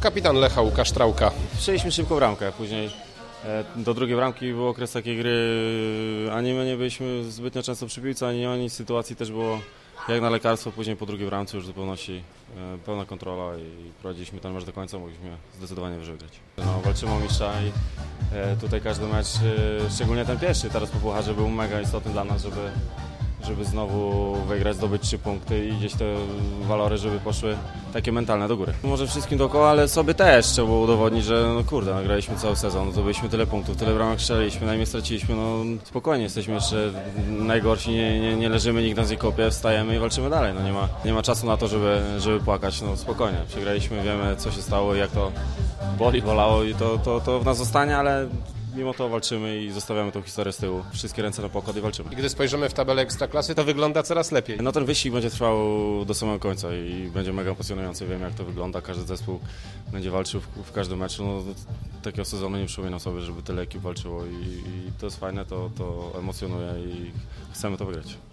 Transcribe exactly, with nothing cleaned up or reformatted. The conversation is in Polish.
Kapitan Lecha Łukasz Trałka. Strzeliśmy szybką bramkę, później e, do drugiej bramki był okres takiej gry, ani my nie byliśmy zbytnio często przy piłce, ani oni, sytuacji też było jak na lekarstwo, później po drugiej bramce już w zupełności e, pełna kontrola i prowadziliśmy ten mecz do końca, mogliśmy zdecydowanie wygrać. No, walczymy o mistrza i e, tutaj każdy mecz, e, szczególnie ten pierwszy, teraz po pucharze, był mega istotny dla nas, żeby żeby znowu wygrać, zdobyć trzy punkty i gdzieś te walory, żeby poszły takie mentalne do góry. Może wszystkim dookoła, ale sobie też trzeba było udowodnić, że no kurde, nagraliśmy cały sezon, zdobyliśmy tyle punktów, tyle bramek strzeliliśmy, najmniej straciliśmy, no spokojnie, jesteśmy jeszcze najgorsi, nie, nie, nie leżymy, nikt nas nie kopie, wstajemy i walczymy dalej, no nie ma, nie ma czasu na to, żeby, żeby płakać, no spokojnie, przegraliśmy, wiemy co się stało i jak to boli, bolało i to, to, to w nas zostanie, ale mimo to walczymy i zostawiamy tą historię z tyłu. Wszystkie ręce na pokład i walczymy. I gdy spojrzymy w tabelę Ekstraklasy, to wygląda coraz lepiej. No ten wyścig będzie trwał do samego końca i będzie mega pasjonujący. Wiem jak to wygląda. Każdy zespół będzie walczył w, w każdym meczu. No, takiego sezonu nie przypominam sobie, żeby tyle ekip walczyło i, i to jest fajne, to, to emocjonuje i chcemy to wygrać.